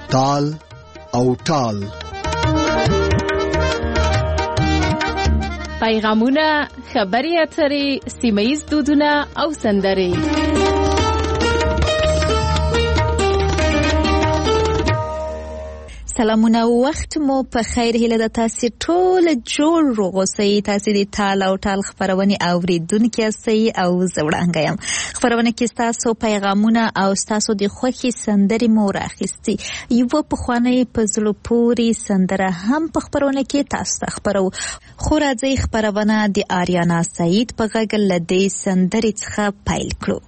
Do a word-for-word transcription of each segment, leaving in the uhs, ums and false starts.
تال او ټال. پیغامونه، خبري اترې، سیمه‌ییز دودونه او سندرې. سلامونه، وخت مو په خیر. هیله ده تاسو ټول جوړ روغ اوسئ. تاسو د تال او ټال خبرونه اوریدونکي یاستئ او زه وړاندې یم. خبرونه کې تاسو پیغامونه او تاسو د خوښي سندرې مو راخیستي. یو په خوانې په زړه پورې سندره هم په خبرونه کې تاسو خبرو. خو راځي خبرونه د آریانا سعید په غږ لدې سندرې څخه پیل کړو.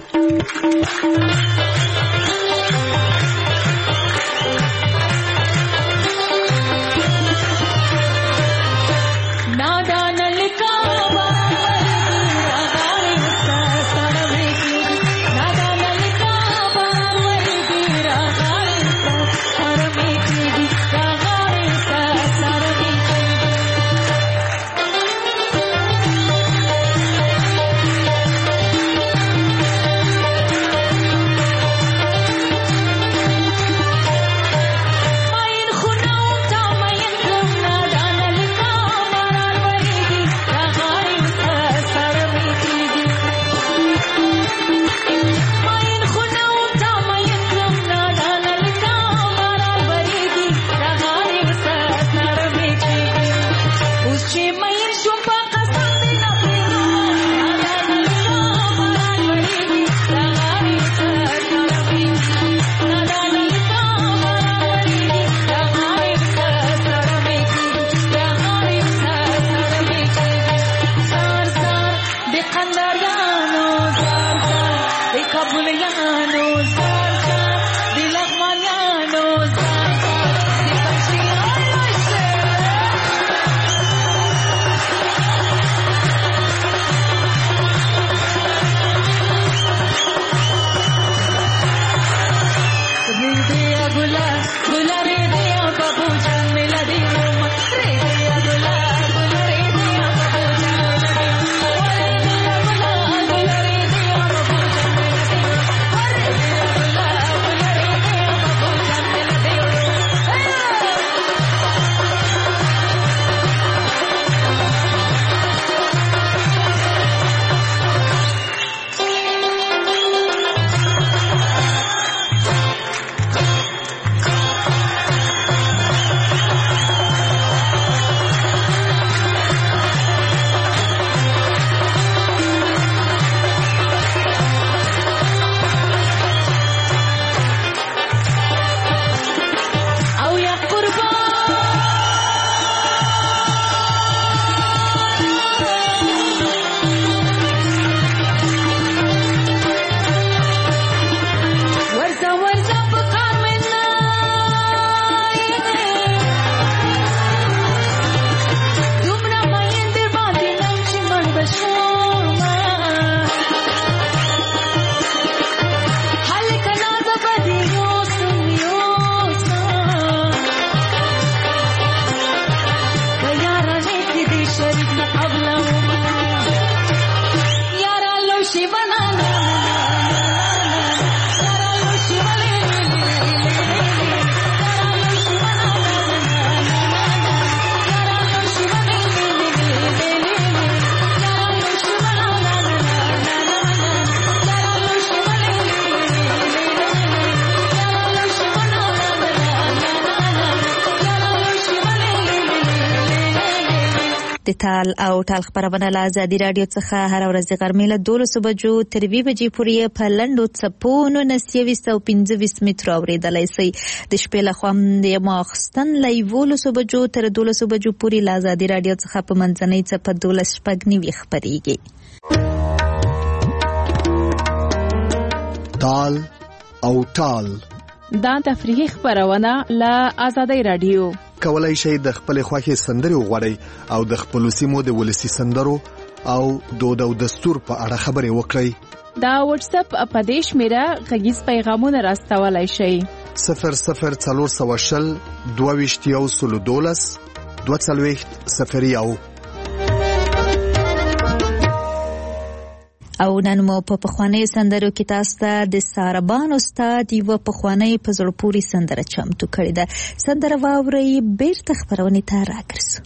د تال او ټال خبرونه له ازادي رادیو څخه هر ورځ غرمې له دولس بجو تر دوه بجې پورې په لنډو څپونو نسیوي سو پنځه متر اوریدلای شي. د شپې له خوا د ماخستن له یولس بجو تر دولس بجو پورې له ازادي رادیو څخه په منځنۍ څپه دولس شپږ نیوي خبريږي. تال او ټال دا تفریحي خبرونه له ازادي رادیو. کولای شئ د خپل خوښي سندرې وغواړئ او د خپل سیمو د ولسی سندرو او دود او دستور په اړه خبرې وکړئ. دا واتس اپ په دیش میرا غږیز پیغامونه راستولای شئ. صفر صفر څلور سوه شل دوه ویشت یو سلو دولس دوه څلوېښت صفر یو. او نن مو په پخواني سندرو کې تاسو ته د ساربان استاد یو پخواني په زړه پوري سندره چمتو کړې ده. سندره واوري بیرته خبرونه ته راګرځو.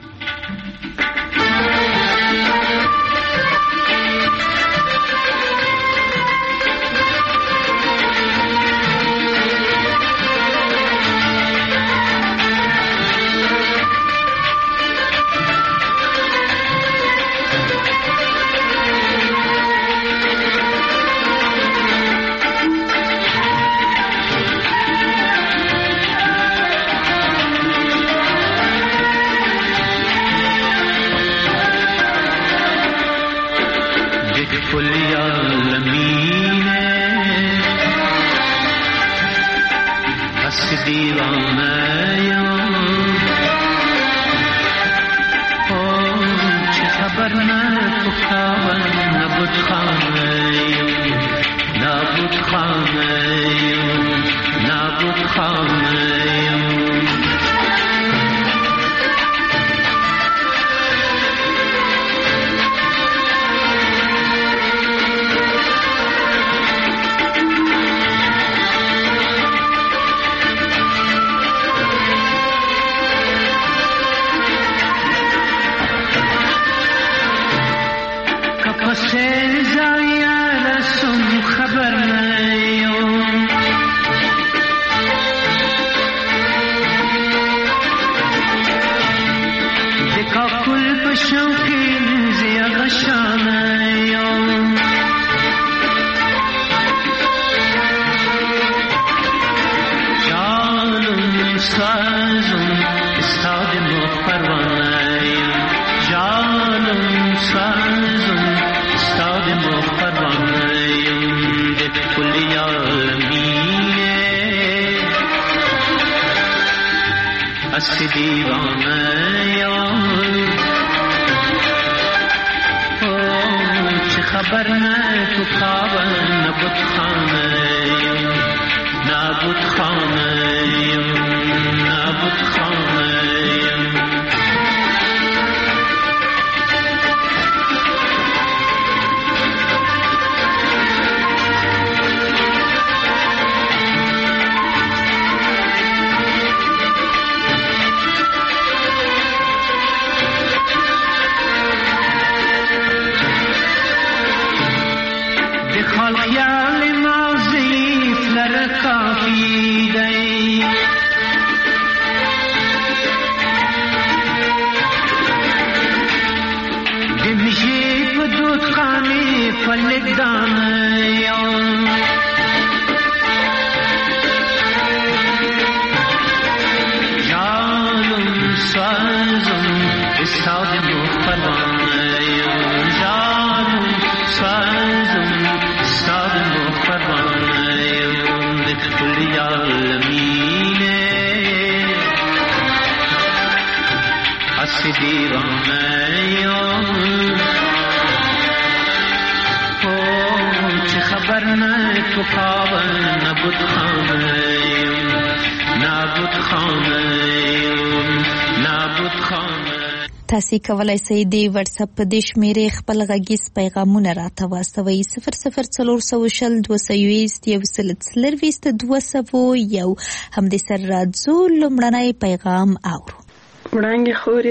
تاسو کولای شئ د واتس اپ په د شمیرې خپل غږیز پیغامونه راته واستوئ صفر صفر څلور سوه شل دوه سوه یوویشت یو سل څلرویشت دوه سوه یو. همدې سره راځو لومړنی پیغام اورو. وړانګې خورې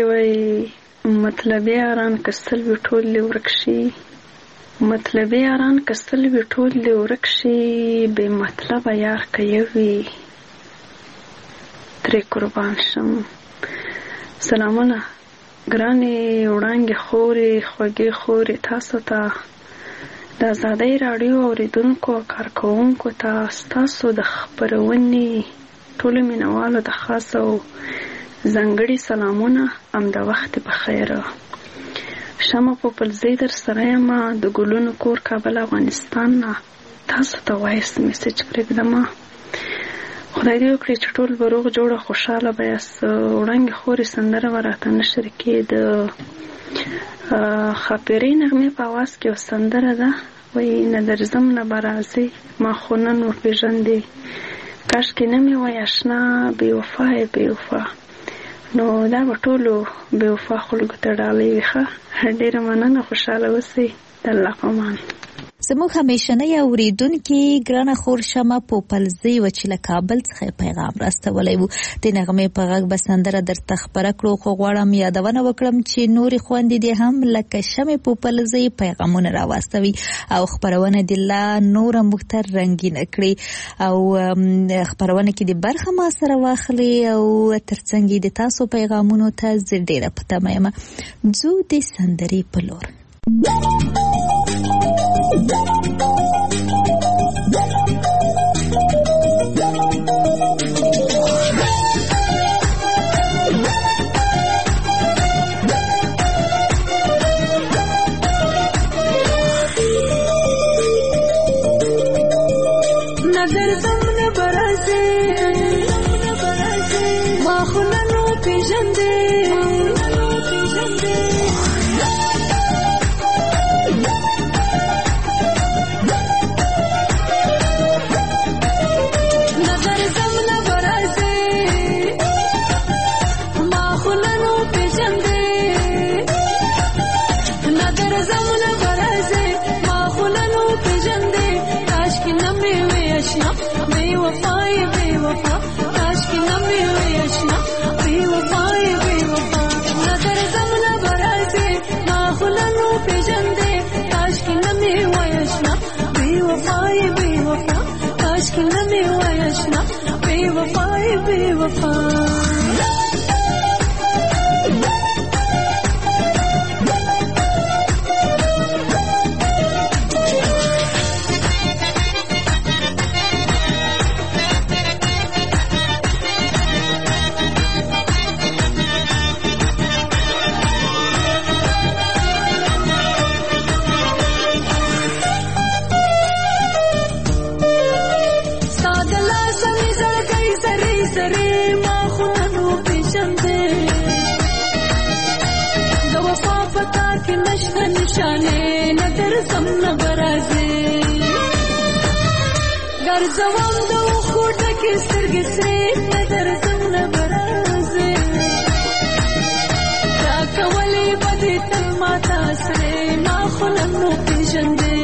وایي مطلبي یاران که سل وي ټول دې ورک شي، مطلبي یاران که سل وي ټول دې ورک شي، بې مطلبه یار که یو وي ترې قربان شم. سلامونه ګرانې وړانګې خورې خوږې خورې، تاسو ته د ازادۍ راډیو اورېدونکو او کارکوونکو ته ستاسو د خپرونې ټولو مینوالو د خاص او ځانګړي سلامونه. همدا وخت بخیر. شمه پوپلزی در سره یم د ګلونو کور کابل افغانستان نه. تاسو ته وایس میسج پرېږدم. خدای دې وکړي چې ټول به روغ جوړه خوشحاله به یاست. وړانګې خورې سندره به راته نشر کړي. د ښاپیرۍ نغمې په اواز کې یو سندره ده، وایي نه درځم نه به راځې ما خو نن وپېژندې، کاشکې نه مې وایي اشنا بې وفا یې بې وفا. نو دا به ټولو بې وفا خلکو ته ډالۍ وي. ښه ډېره مننه، خوشحاله اوسئ. الله پامان. زموږ همیشنی اوریدونکي ګرانه خور شمه پوپلزی و چې له کابل څخه پیغام راستولی وو. د نغمې په غږ به سندره درته خپره کړو، خو غواړم یادونه وکړم چې نورې خویندې دې هم لکه شمې پوپلزی پیغامونه راواستوي او خپرونه دې لا نوره موږ ته رنګینه کړي او خپرونه کې دې برخه ما سره واخلي او ترڅنګ د تاسو پیغامونو ته زه ډېره په تمه یم. ځو د سندرې په لور. نظر زمونه برازه ما خلنو پیژنده زوام دو خوټه کې سترګې سرې نظر زمونه برازه تا کولې بدې تل ماته سرې ما خلنو پیژندې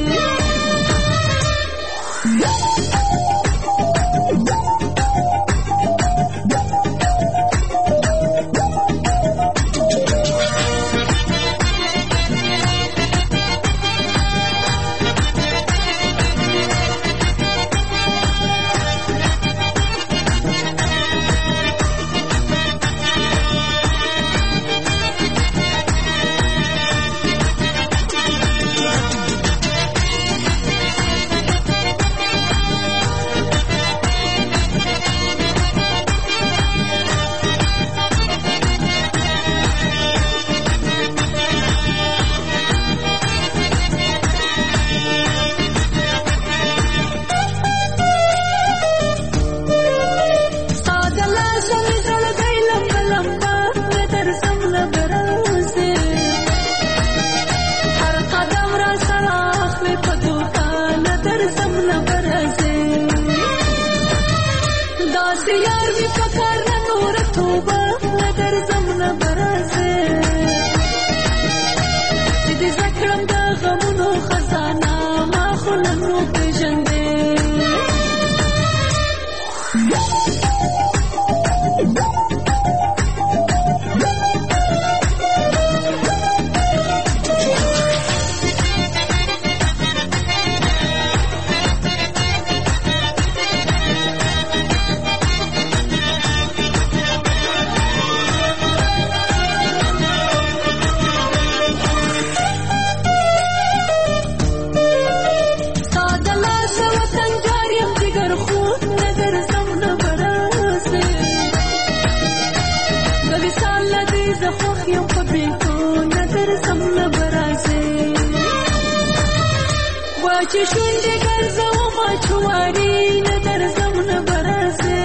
چې شونډې ګرځوم اچواري نه درځم نه برازه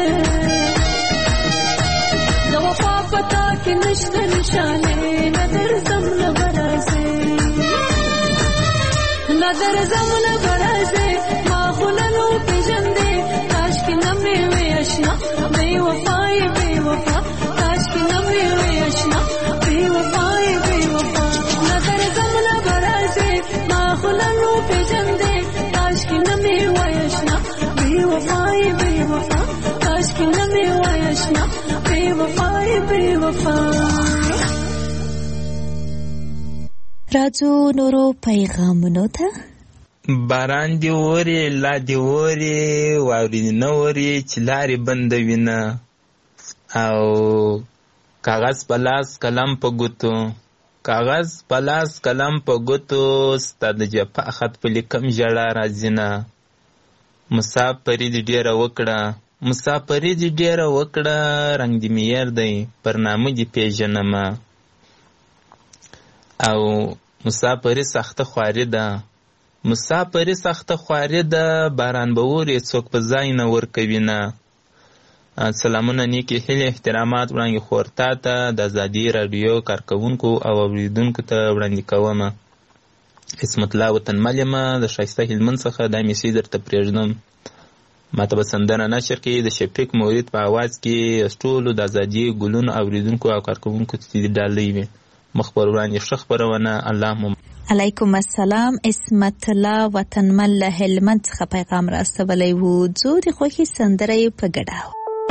د وفا پتا کې نشته نشانې نه درځم نه برازه نه درځم نه برازه ما خلنو پیژندې کاشکې نه مې وې اشنا بې وفای بې وفا کاشکې نه مې وې اشنا بې وفای بې وفا نه درځم نه برازه بے وفا. راځو نورو پیغامونو ته. باران دی وری لا دی وری واوري نه وری چې لارې بندوي نه او کاغذ پلاس کلم په ګوتو کاغذ پلاس کلم په ګوتو ستا د جفا خط په لیکم ژړا راځي نه. مسافري دې ډېره وکړه مسافري دې ډېره وکړه رنګ دې مې یار دی پر نامه دې پېژنمه. او مسافري سخته خواري ده مسافري سخته خواري ده باران به اوري څوک په ځای نه ورکوي نه. سلامونه نیکې هیلې احترامات وړاندې خورتا ته د ازادي راډیو کارکوونکو او اوریدونکو ته وړاندې کومه. عصمت الله وطنمل یمه د ښایسته هلمند څخه دا میسج درته پرېږدم. ماته به سندره نشر کې د شفیق مورید په اواز کې ټولو د ازادي ګلونو اوریدونکو او کارکوونکو ته دې ډالۍ وي. مخ پر وړاندې ښه خپرونه. الله مو علیکم السلام. عصمت الله وطنمل له هلمند څخه پیغام راستولی و. ځو د خوښې سندره یې په ګډه.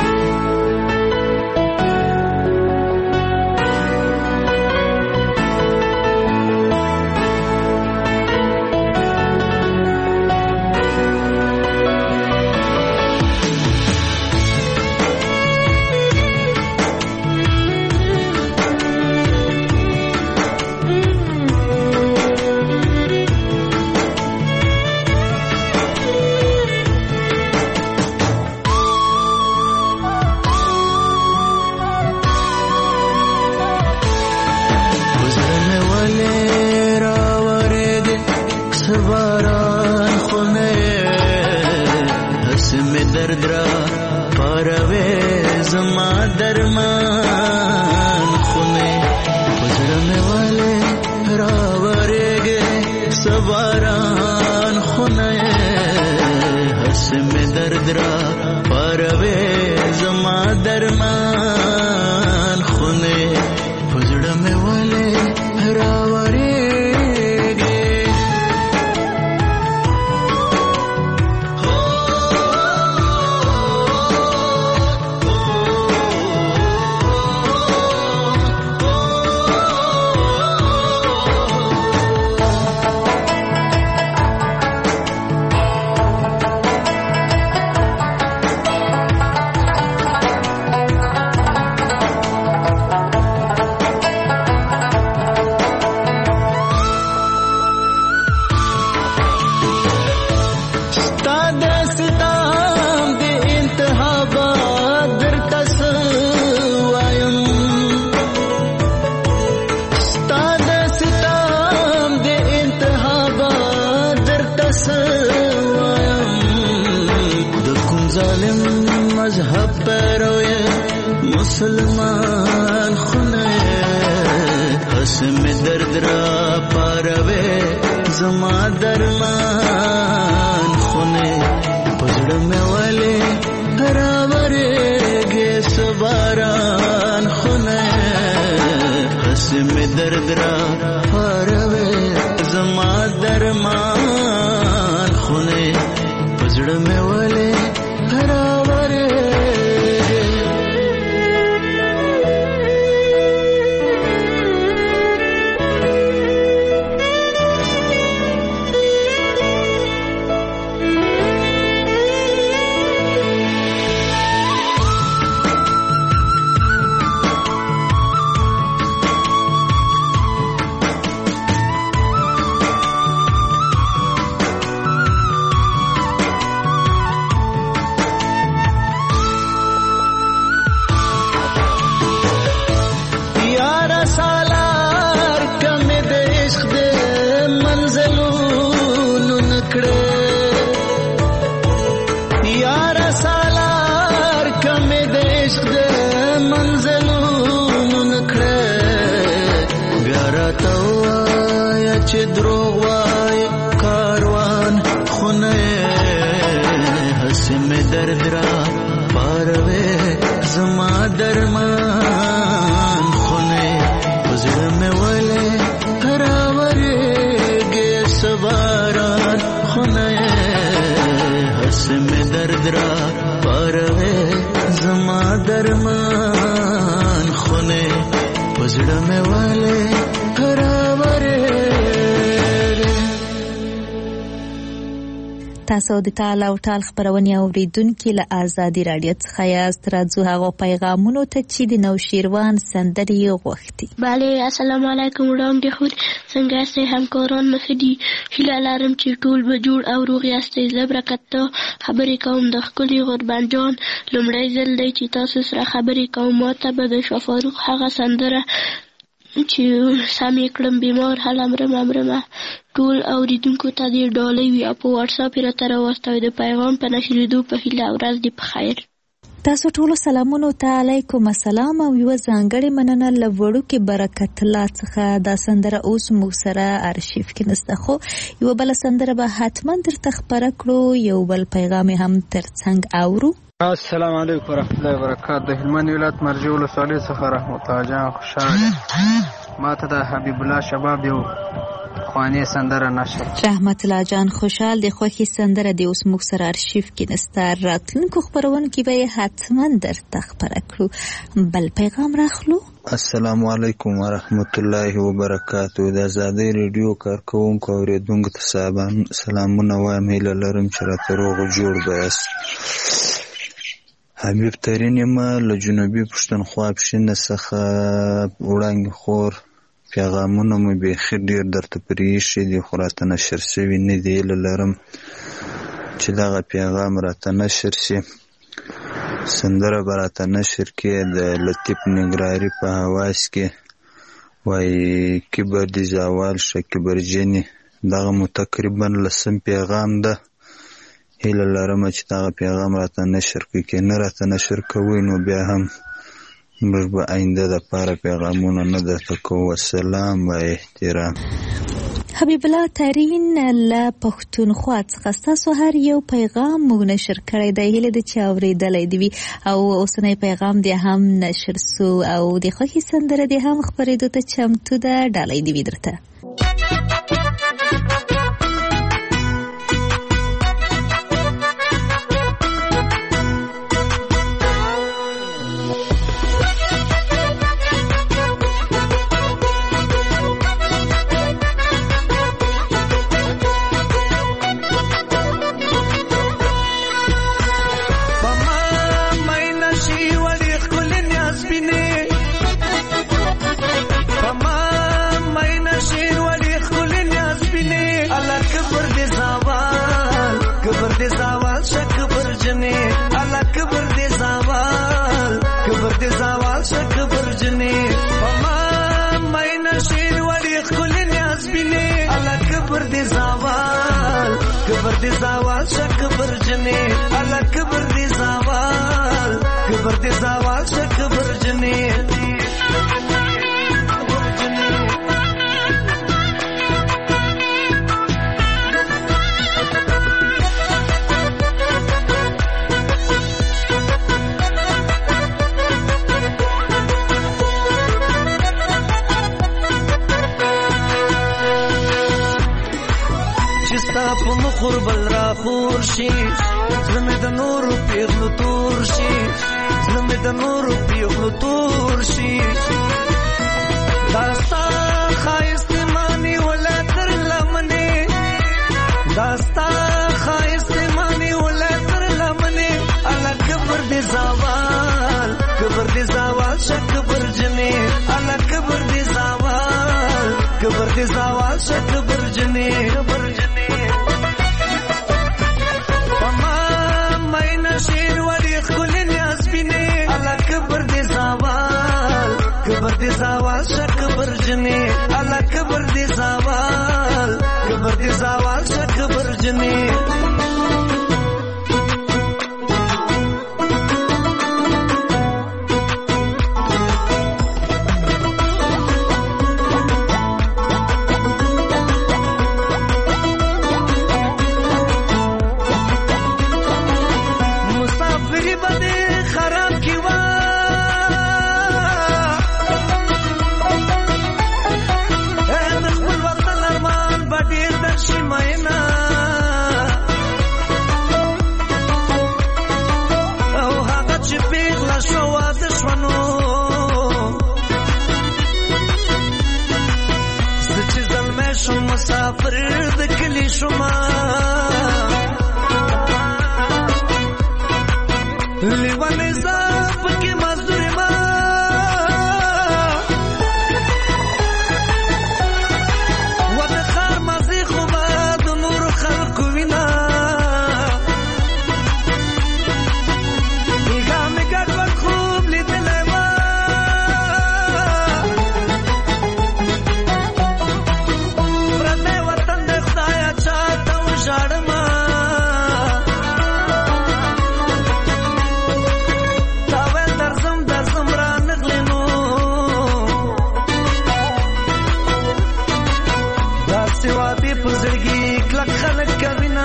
مسلمان خونه حسم درد را پاروے زما درمان خونه پزړ مې والے راورې گے سباران خونه حسم درد را پاروے زما درمان خونه پزړ مې والے راورې چې دروغ وای کاروان خونه حسم درد را پاروي زما درمان خونه وزړه مې ولې راورېږي سباران خونه حسم درد را پاروي زما درمان زړه مې ولې خرابره. تاسو د تال او ټال خبرونه اوریدونکو له آزادي رادیو څخه یاست. راځو هغه پیغامونو ته چې د نوشیروان سندرې غوښتي. bale السلام علیکم وړاندې خو څنګه سه همکاران مخدي هیله لرم چې ټول به جوړ او روغ یاستئ. زه برکت ته خبرې کوم د خپلې قربان جان. لومړی ځل دی چې تاسو سره خبرې کوم. ماته به د شفاروق هغه سندره چې سم یې کړم بیمار هله مرمه مرمه ټول اوریدونکو ته دې ډالۍ وي او په واتساپ یې راته راواستوئ. د پیغام په نشرېدو په هیله ورځ دې په خیر. تاسو ټولو سلامونو ته علیکم السلام او یو ځانګړې مننه له وړوکې برکت الله څخه. دا سندره اوس موږ سره ارشیف کې نسته، خو یو بل سندره به حتما درته خبره کړو. یو بل پیغام هم ترڅنګ اورو. السلام علیکم ورحمۃ اللہ وبرکاتہ. د هلمند ولایت مرجع ولسوالۍ څخه رحمت الله جان خوشاله ماته د حبیب الله شباب یو خواني سندره نشر. رحمت الله جان خوشحال د خوخي سندره د اوس موږ سره ارشیف کې نسته. راتلونکو خبرونه کې به حتما درته خبره کړو. بل پیغام راخلو. السلام علیکم ورحمت الله وبرکاتہ. د آزادۍ ریډیو کارکونکو اوریدونکو ته سلامونه وایم. هیله لرم چې راته روغ جوړ بیاست. حبیب ترین یم له جنوبي پښتونخوا پښینه څخه. وړاندې خور پیغامونه مې بیخي ډېر درته پرې ایښي دي خو راته نشر شوي نه دي. هیله لرم چې دغه پیغام راته نشر شي. سندره به راته نشر کې د لطیف نګراري په حواس کې وایي کبر دې زوال شه کبرجنې. دغه مو تقریبا لسم پیغام ده. هیله لرم چې دغه پیغام راته نشر کړي. که نه راته نشر کوئ نو بیا هم موږ به آینده دپاره پیغامونه نه درته کوو. سلام و احترام. حبیب الله ترین له پښتونخوا څخه ستاسو هر یو پیغام موږ نشر کړی دی. هیله ده چې اورېدلی دې وي او اوسنی پیغام دې هم نشر سو او د خوښې سندره دې هم خپرېدو ته چمتو ده. ډالۍ دې وي درته. دې زوال شک برجنې الله کبر دې زوال کبر دې زوال شک برجنې قربل را خور شي زمه د نور پیغلو تور شي زمه د نور پیغلو تور شي داستا خایست مانی ولا تر لمنه داستا خایست مانی ولا تر لمنه الله کبر دې زوال کبر دې زوال شک برجنه الله کبر دې زوال کبر دې زوال شک برجنه برجنه کبر دې زوال زړی شوما لیوانې زه پکې مزدور ما و د ښار مازې خو به د نورو خلکو وینا بېګا مې ګډوډ خوب لیدلی وه پردی وطن دی خدایه چا ته وژاړمه سوابي په زړګي کلک خلک کوینا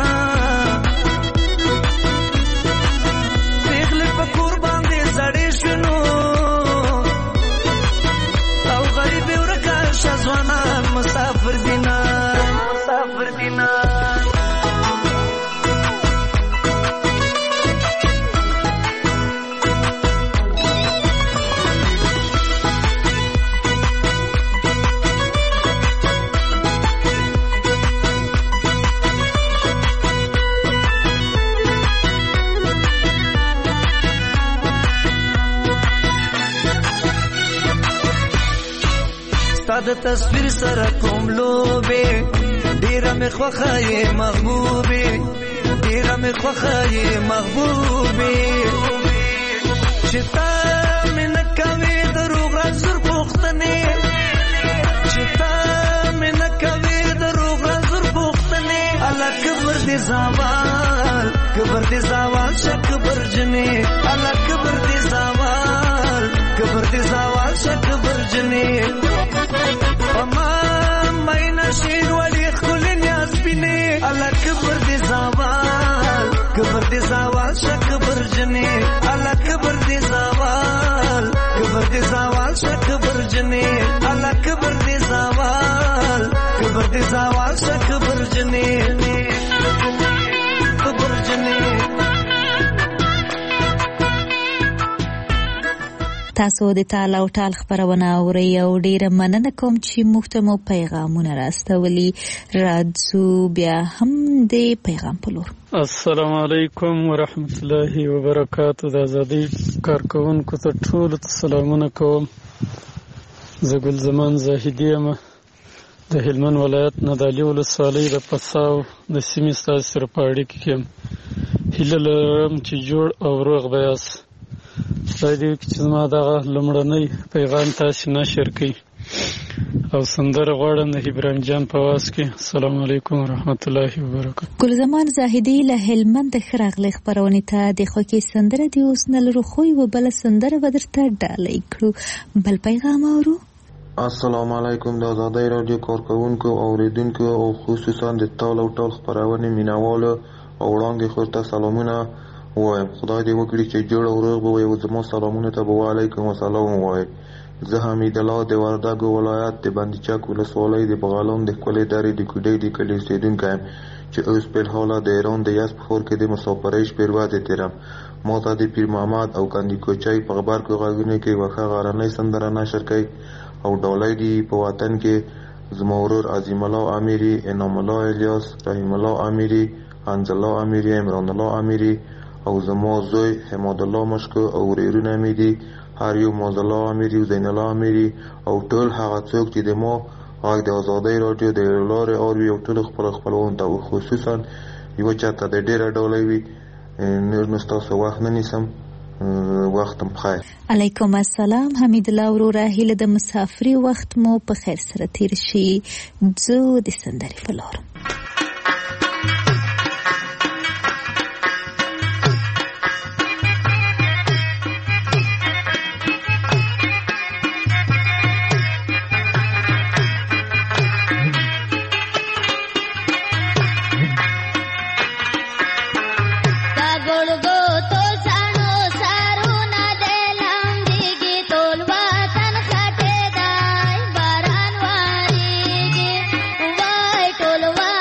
پیغلې په کور باندې زړې شنو او غریب ورکه شځوانان مسافر دینا مسافر دینا د تصویر سره کوم لوبې ډیره مې خوښه یې محبوبې ډیره مې خوښه یې محبوبې چې تا مې نه کوې دروغ رنځور پوښتنې چې تا مې نه کوې دروغ رنځور پوښتنې الله کبر دې زوال کبر دې زوال شه کبر جنې الله کبر دې زوال کبر دې زوال شه کبر جنې وما ماينا شين ولي خلين يا سبيني على كبر دي زوال كبر دي زوال شا كبر جني على كبر دي زوال كبر دي زوال شا كبر جني على كبر دي زوال كبر دي زوال شا كبر جني كبر جني تاسو د تال او ټال خبرونه اورئ او ډیره مننه کوم چې موږ ته مو پیغامونه راستولي راځو بیا هم د پیغام په لور. السلام علیکم ورحمت الله وبرکاتو. د ازادۍ کارکوونکو ته ټولو ته سلامونه کوم. زه ګل زمان زاهدي یم د هلمند ولایت نه د علي ولسوالۍ د پساو د سیمې ستاسو سره په اړیکه کې یم. هیله لرم چې جوړ او روغ به یاست. خدای دې وکړي چې زما دغه لومړنی پیغام تاسې نشر کړئ او سندره غواړم د ابراهیم جان په آواز کې. السلام علیکم ورحمت الله وبرکاتو. ګلزمان زاهدي له هلمند ښه راغلی خپرونې ته د خوښۍ سندره دې اوس نه لرو خو یوه بله سندره به درته ډالۍ کړو. بل پیغام اورو. السلام علیکم د ازادۍ راډیو کارکوونکو اوریدونکو او خصوصا د تال او ټال خپرونې مینوالو او وړاندې خور ته سلامونه وایم. خدای دې وکړي چې جوړ او روغ به وي او زما سلامونه ته به وعلیکم السلام ووایي. زه حمید الله د وردګو ولایت د بندیچک ولسوالۍ د بغلان د ښکلې درې د کوډۍ د کلي اوسېدونکی یم چې اوس فلحاله د ایران د یزد په ښار کې د مسافرۍ شپې ورځې تېرم. ما ته د پیر محمد او کندي کوچۍ په غبرګو غږونو کې یوه ښه غرنۍ سندره نشر کوي او ډالۍ دي په وطن کې زما ورور عظیم الله امیري، انعام الله الیاس، رحیم الله امیري، حمز الله امیري، عمران الله امیري او زما زوی حماد الله مشکو او ورېرونه مې دي هر یو معاذ الله امیري او زین الله امیري او ټول هغه څوک چې د ما غږ د ازادۍ راډیو د لارې اوري او ټولو خپلو خپلوانو ته خصوصا یوه چاته د ډېره ډالۍ وي. نور نو ستاسو وخت نه نیسم. وختم بخیر. علیکم السلام حمید الله وروره. هیله د مسافري وخت مو په خیر سره تیر شي. ځو د سندرې په لور. Tolwa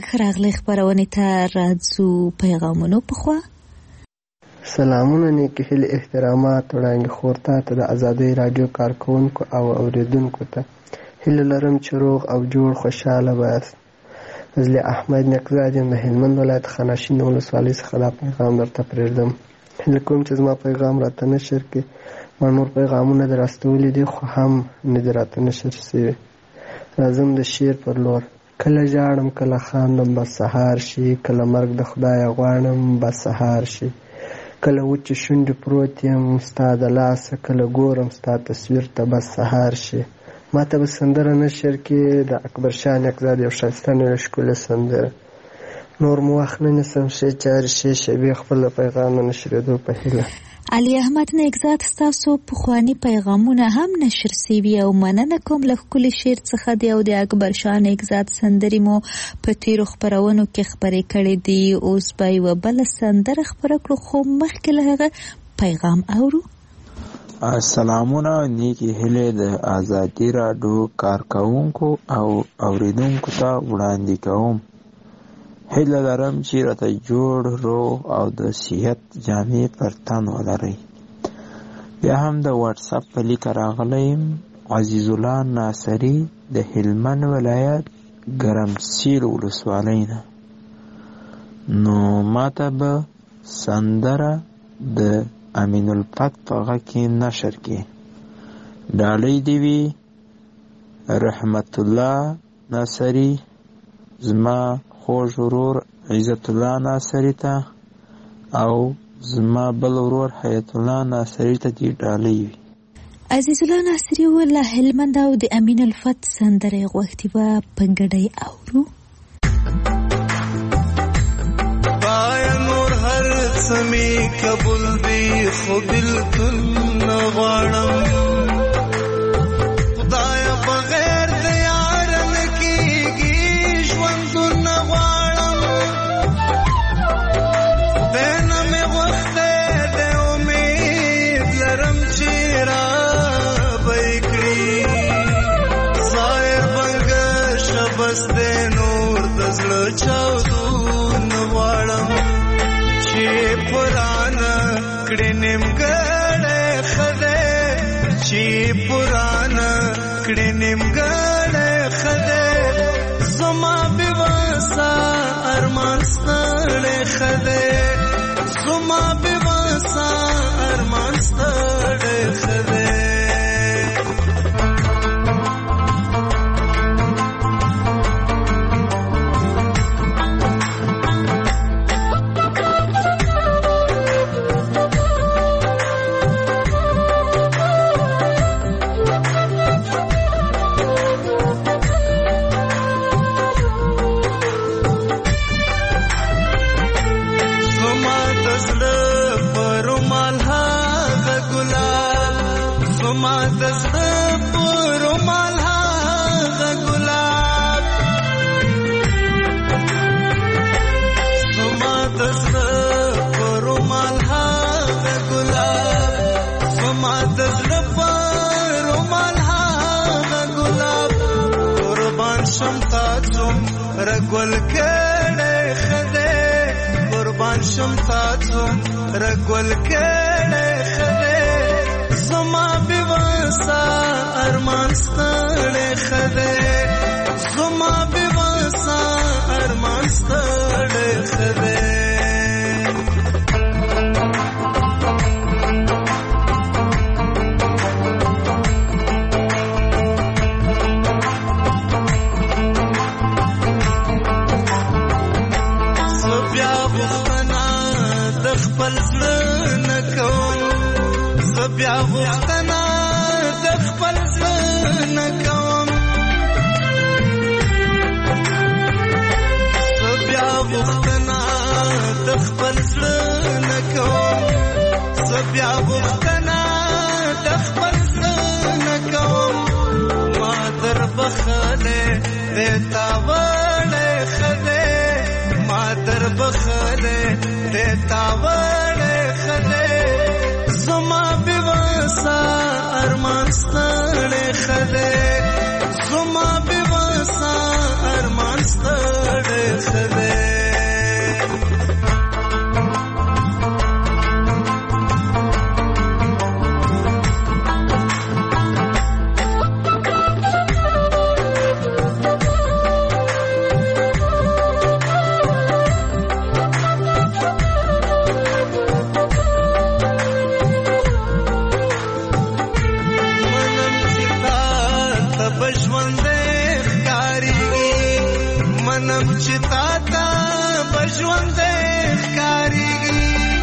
راغلی خبرونه ته راځو پیغامونو په خوا. سلامونه نیکی هیله احترامات وړاندې خورتا ته د ازادۍ رادیو کارکونکو او اوریدونکو ته هیله لرم چې روغ او جوړ خوشاله باشئ. فضل احمد نقزاد یم د هلمند ولایت خاناشین ولسوالۍ څخه دا پیغام درته پرېږدم. هیله کوم چې زما پیغام راته نشر کړي. ما نور پیغامونه در استولي دي خو هم نه دي راته نشر شوي. راځم د شعر پر لور. کله ژاړم کله خاندم بس سهار شي، کله مرګ د خدایه غواړم بس سهار شي، کله وچې شونډې پروت یم ستا د لاسه، کله ګورم ستا تصویر ته بس سهار شي. ما ته به سندره نشر کې د اکبر شاه نقزاد یو ښایسته نوې ښکلې سندره. نور مو وخت نه نیسم، ښې چارې ښې شېبې خپل د پیغام د نشرېدو په هیله. علي احمد نقزاد ستاسو پخواني پیغامونه هم نشر سوي او مننه کوم له ښکلي شعر څخه دی او د اکبر شاه نقزاد سندرې مو په تیرو خپرونو کې خپرې کړې دي. اوس به یوه بله سندره خپره کړو خو مخکې له هغه پیغام اورو. سلامونه نیکی هیلې د ازادي راډیو کارکوونکو او اوریدونکو ته وړاندې کوم. هیله لرم چې راته جوړ روغ او د صحت جامې پر تن ولرئ. بیا هم د واتس اپ په لیکه راغلی یم. عزیز الله ناصري د هلمند ولایت ګرمسیر ولسوالۍ نه. نو ماته به سندره د امین الفت په غږ کې نشر کې. ډالۍ دې وي رحمت الله ناصري، زما خوږ ورور عزت الله ناصري ته او زما بل ورور حیات الله ناصري ته دې ډالۍ وي. عزیز الله ناصري ولا هلمند او د امین الفت سندره غوښتي به په ګډه اورو. سمی قبول دی خو بلکل نغواړم، خدای بغیر د یار نه کیږي ژوندون نغواړم. خدای نه مې غوښتی د امید لرم چې رابه یې کړي. ظاهر بنګه شبس دی نور د زړه چاودون نغواړم. چې پرانا کړي نیمګړی خدای، چې پرانا کړي نیمګړی خدای، زما بېوسه ارمان ستړی خدای، زما بېوسه ارمان ستړی خدای. رګول کړه خدای قربان شم تاسو رګول کړه خدای، زما بېوسه ارمان ستړی خدای، زما بېوسه ارمان ستړی خدای. بیا غوښتنه د خپل زړه نه کوم، بیا غوښتنه د خپل زړه نه کوم، بیا غوښتنه د خپل زړه نه کوم. ما در بخلې د تا وړې خدای، ما در بخلې د تا وړې خدای، زما بېوسه ارمان ستړی خدای، زما بېوسه ارمان ستړی خدای. تا بژوند ښکاریږي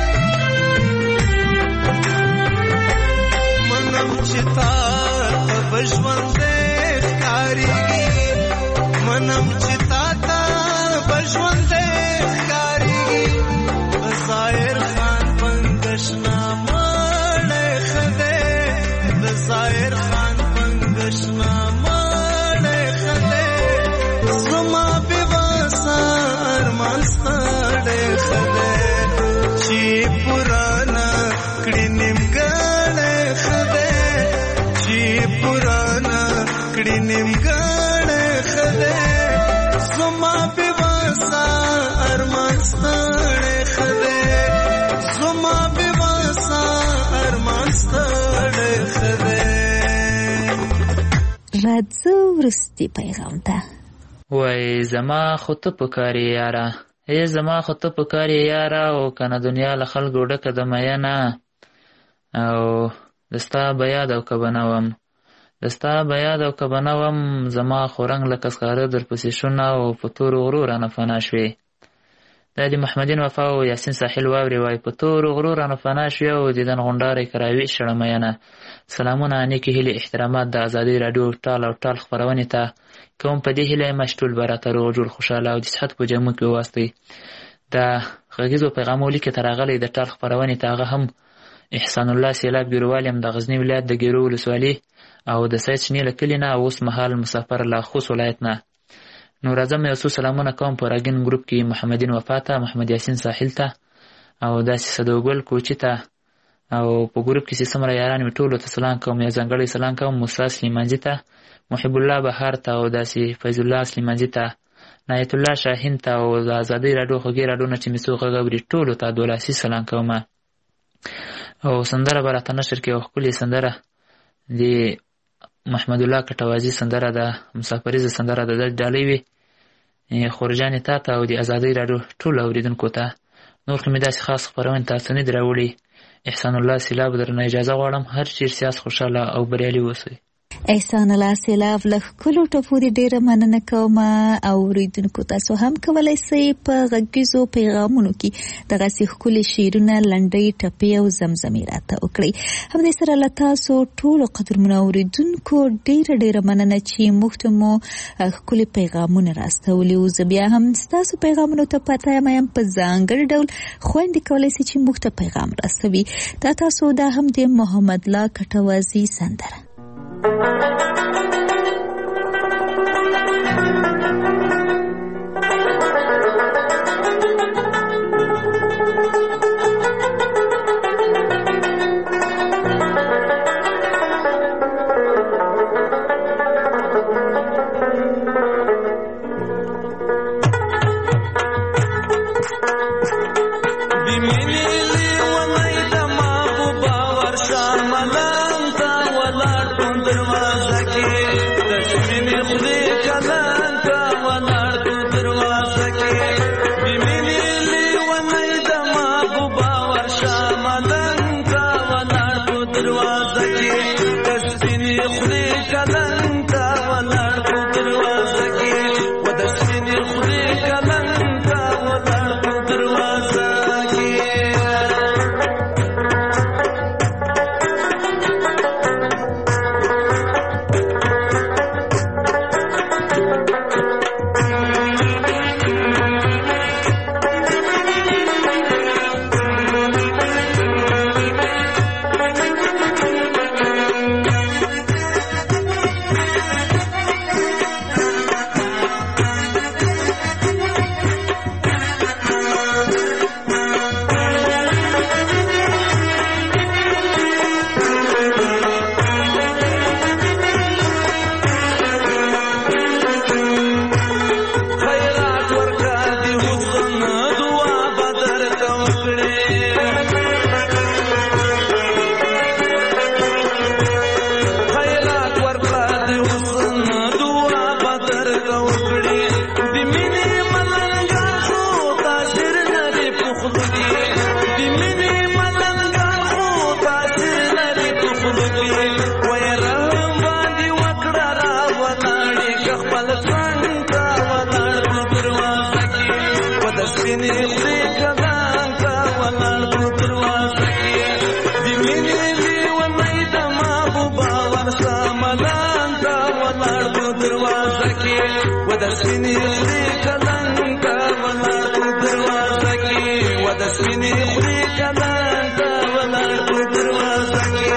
منم چې تا ته بژوند ښکاریږي منم چې تا ته بژوند ښکاریږي ظاهر خان پنګشنا مړ خدای د ظاهر خان پنګشنا مړ خدای زما به وسار مستړ خدای چې پرانا کړي نیمګړ خدای چې پرانا کړي نیمګړ خدای زما به وسار مستړ خدای زما به وسار مستړ خدای راځو ورستي پیغام ته وای زما خو ته پکارې یاره ای زما خو ته پکارې یاره او کنه دنیا له خلکو ډکه د میینه او دستا به یاد او که به نه وم دستا به یاد او که به نه وم زما خو رنګ لکه سکاره درپسې شونه او په تورو غرو رانه فنا شوې دا د محمدین وفا او یاسین ساحل واورې وای په تورو غرو رانه فنا شوې او دیدن غونډارې کراوي شړه میینه سلامونه نیکې هیلې احترامات د ازادۍ راډیو ټال او ټال خپرونې ته کوم په دې هیله یم چې ټول به راته روغ جوړ خوشحاله او د صحت په جامو کې وواستئ د غږیزو پیغامو لیکې ته راغلی د ټال خپرونې ته هغه هم احسان الله سیلاب ګیروال یم د غزني ولایت د ګیرو ولسوالي او د سید شنې له کلي نه اوس مهال مسافر له خوست ولایت نه نو راځم یو څو سلامونه کوم په راګین ګروپ کې محمدین وفا ته محمد یاسین ساحل ته او داسې صدوګل کوچي ته او په ګروپ کې چې څومره یاران مې ټولو ته سلام کوم یو ځانګړی سلام کوم موسی سلیمانجي ته محب الله بهار ته او داسې فیض الله سلیمانجي ته نایت الله شاهین ته او د ازادۍ راډیو خوږې راډیو نه چې مې څو غږ اوري ټولو ته دولاسي سلام کوم او سندره به راته نشر کې یو ښکلې سندره د محمد الله کټوازي سندره ده مسافریزه سندره ده د ډالۍ وي خورجانې تا ته او د ازادۍ راډیو ټولو اورېدونکو ته نور خو مې داسې خاص خپرونې تاسو نه دي راوړي احسان الله سیلاب درنه اجازه غواړم هر چیر سیاست خوشحاله او بریالي اوسئ احسان الله سیلاب له ښکلو ټپو دې ډېره مننه کوم او اورېدونکو تاسو هم کولی سئ په غږیزو پیغامونو کې دغسې ښکلي شعرونه لنډۍ ټپې او زمزمې راته وکړئ همدې سره له تاسو ټولو قدرمنو اورېدونکو ډېره ډېره مننه چې موږ ته مو ښکلي پیغامونه راستولي وو زه بیا هم ستاسو پیغامونو ته پته یم یم په ځانګړي ډول خویندې کولی سي چې موږ ته پیغام راستوي دا تاسو دا هم د محمد الله کټوازي سندره دروازه کې سپینې خولې کلان کا ولاړ په دروازه کې د مینې لیونی د محبوبه ورسه ملان کا ولاړ په دروازه کې و د سپینې خولې کلان کا ولاړ په دروازه کې و د سپینې خولې کلان کا ولاړ په دروازه کې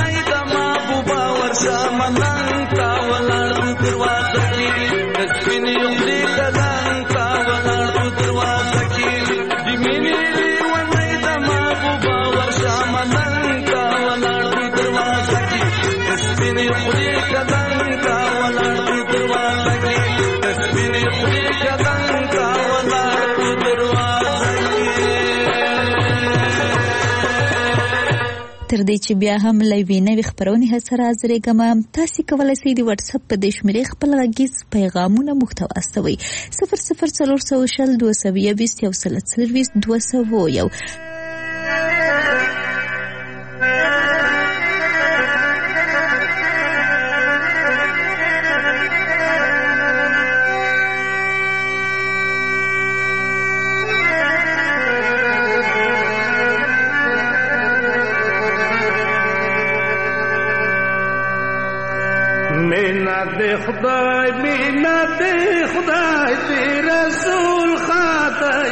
دروازه کې د سپینې دې چې بیا هم له یوې نوې خپرونې سره حاضرېږم. تاسې کولی شئ د وټساپ په دې شمېرې خپل غږیز پیغامونه موږ ته واستوئ. صفر صفر څلور سوه شل دوه سوه یوویشت یو سل څلرویشت دوه سوه یو. خدای مینا دے خدای دے رسول خاطر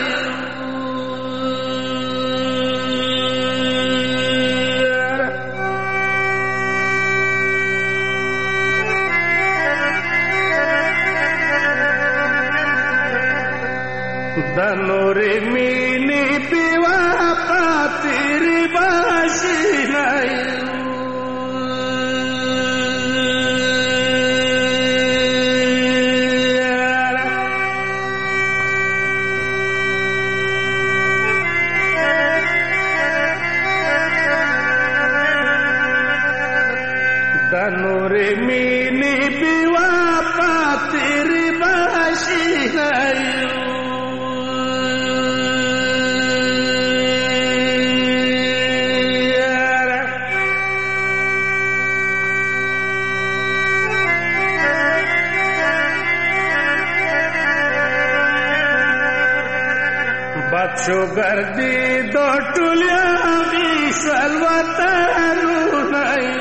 دنور مینی دیوا خاطر باشی نہیں شوگر دی دو ټولیا دی سلوتانو نایو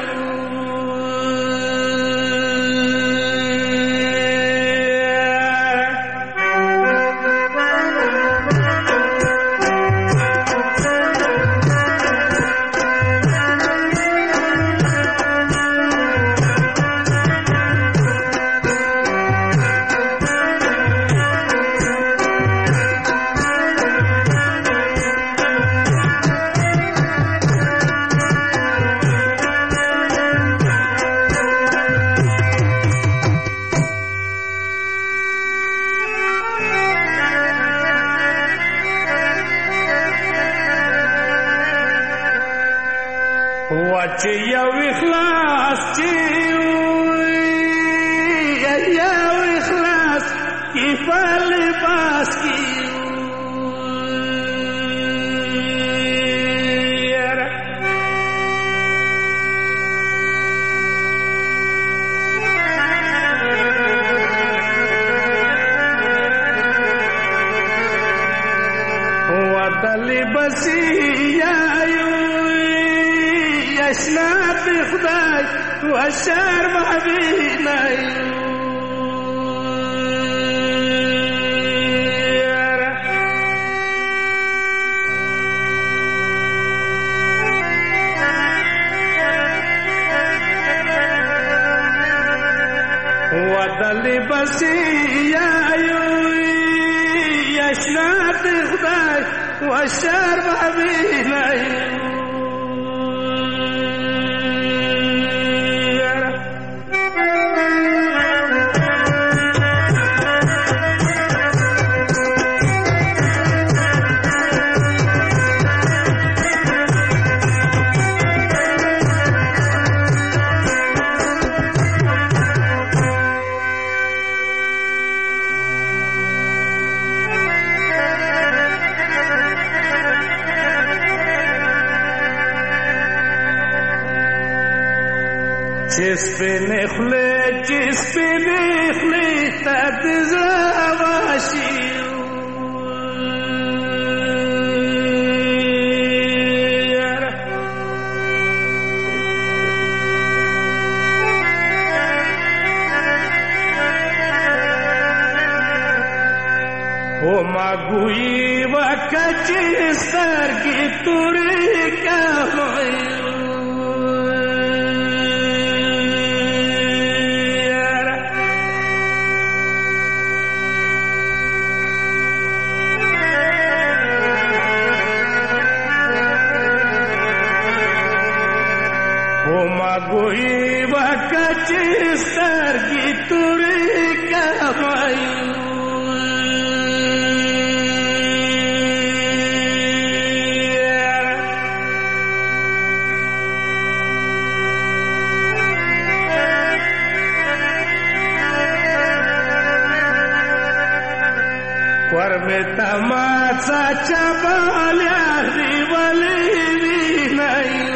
ورمه تماڅه چبالیا دی ولی وینای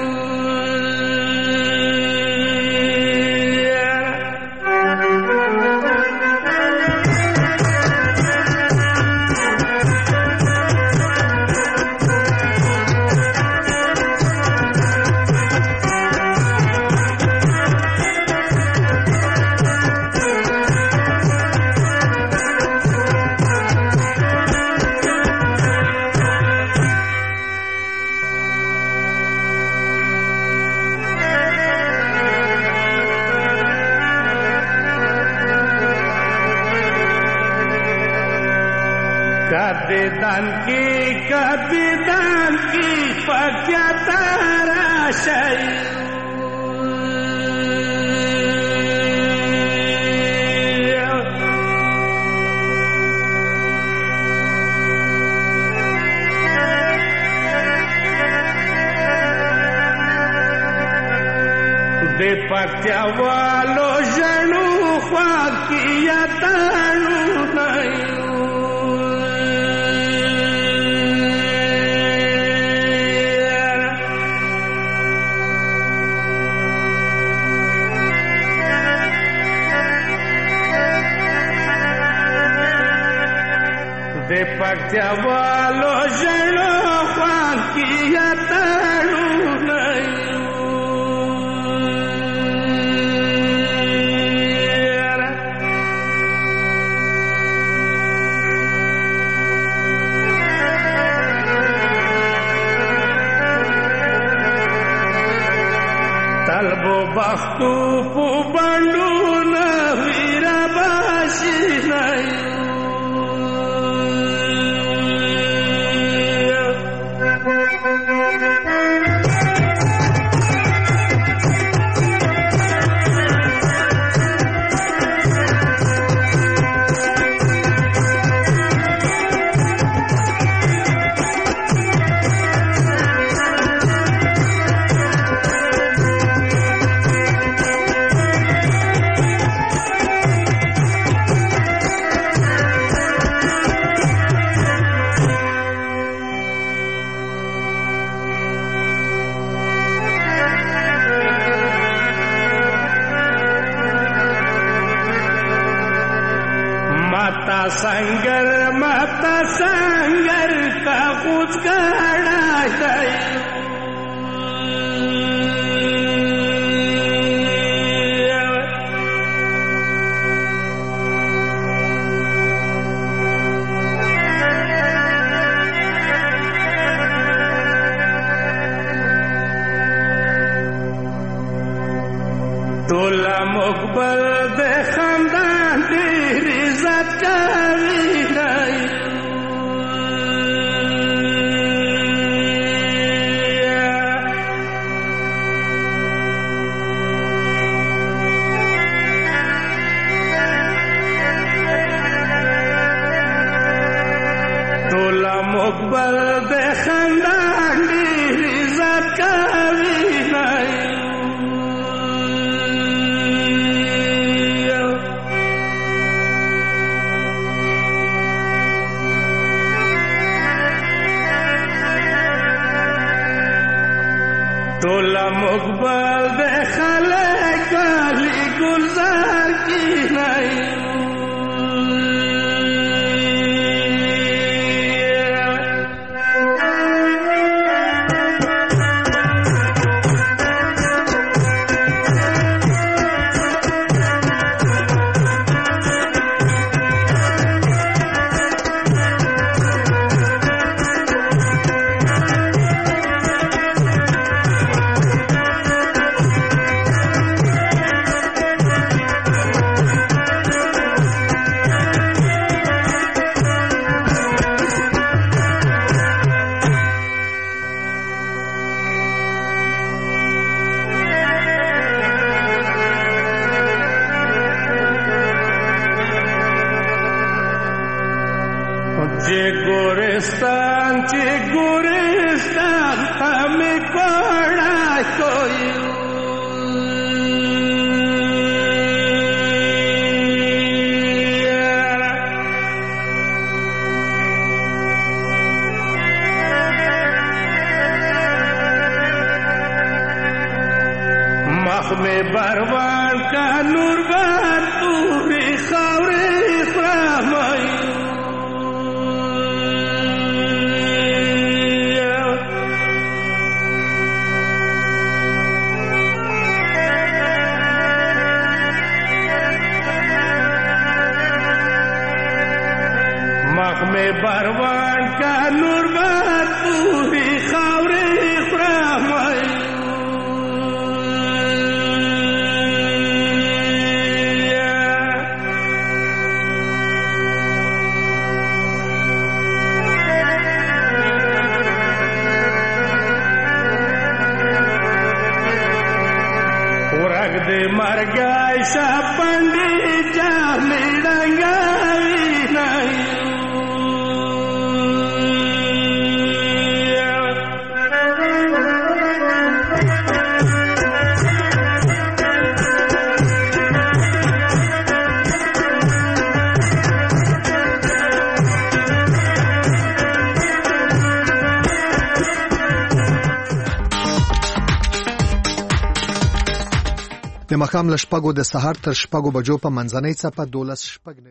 कबिदान की कबिदान की पक्या तारा शयू दे पक्या वालो जनू ख्वाकिया तानू नहीं de pactea valo jelo juan kia tanu nayu talbo bakhtu pu bandu na vira bashi nayu माता संगर माता संगर का कुछ गाड़ा तोला मुकबल दे खानदान तेरी इज्जत करी नहीं तोला मुकबल दे खानदान तेरी इज्जत करी नहीं तोला मुकबल दे खले काली गुलजार की नहीं जे गोरिस्तान चे गोरिस्तान हमें कोड़ा कोई مخ میں بروان کا نور بات پوری خاورې خورم ورګ دې مرګای شپندې جامې ډنګاوي نه د ماښام له شپږو د سهار تر شپږو بجو په منځنۍ څپه دولس شپږ